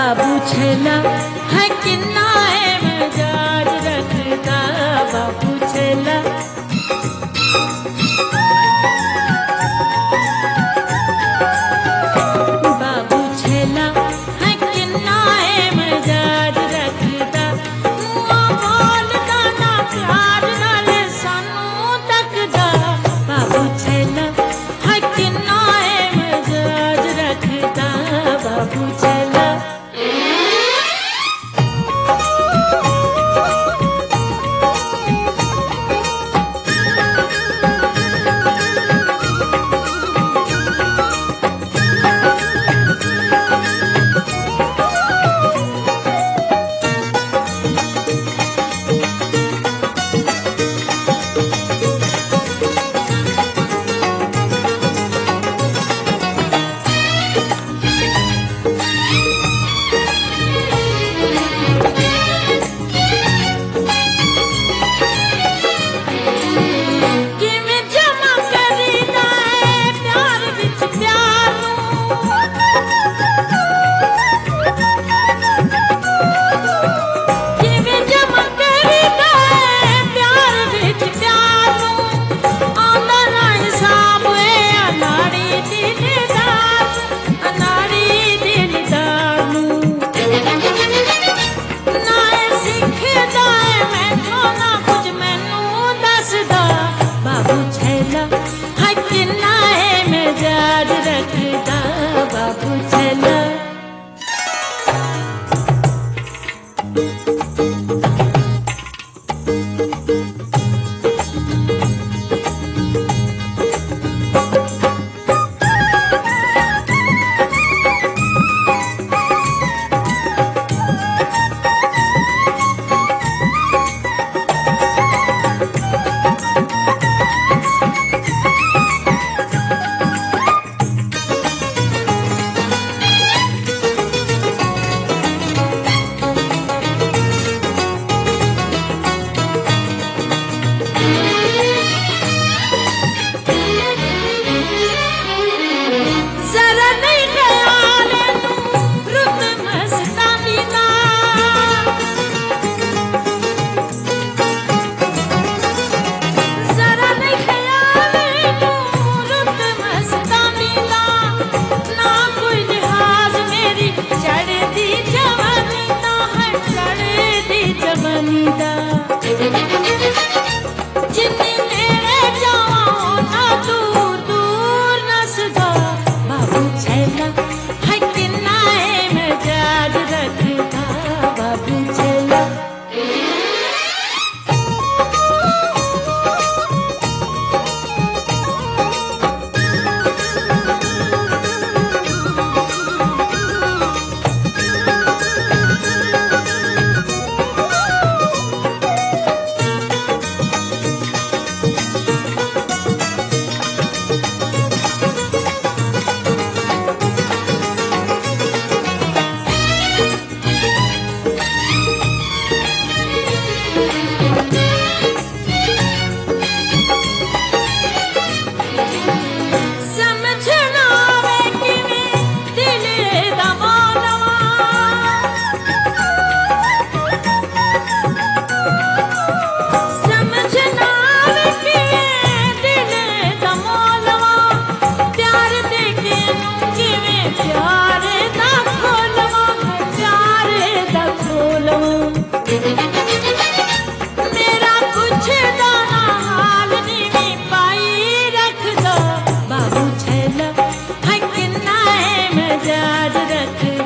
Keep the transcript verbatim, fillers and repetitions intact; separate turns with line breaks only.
बाबू छेला है किन्ना है मजाज रखता बाबू छेला। बाबू छेला है किन्ना है मजाज रखता मुँह बोलदा ना प्यार नाल सानू तकदा बाबू छेला है किन्ना है मजाज रखता बाबू छेला। बाबू छेला है किन्ना है मजाज रखता बाबू छेला। मेरा कुछ दाना हाल नी पाई रख दो बाबू छेला है किन्ना है मजाज रख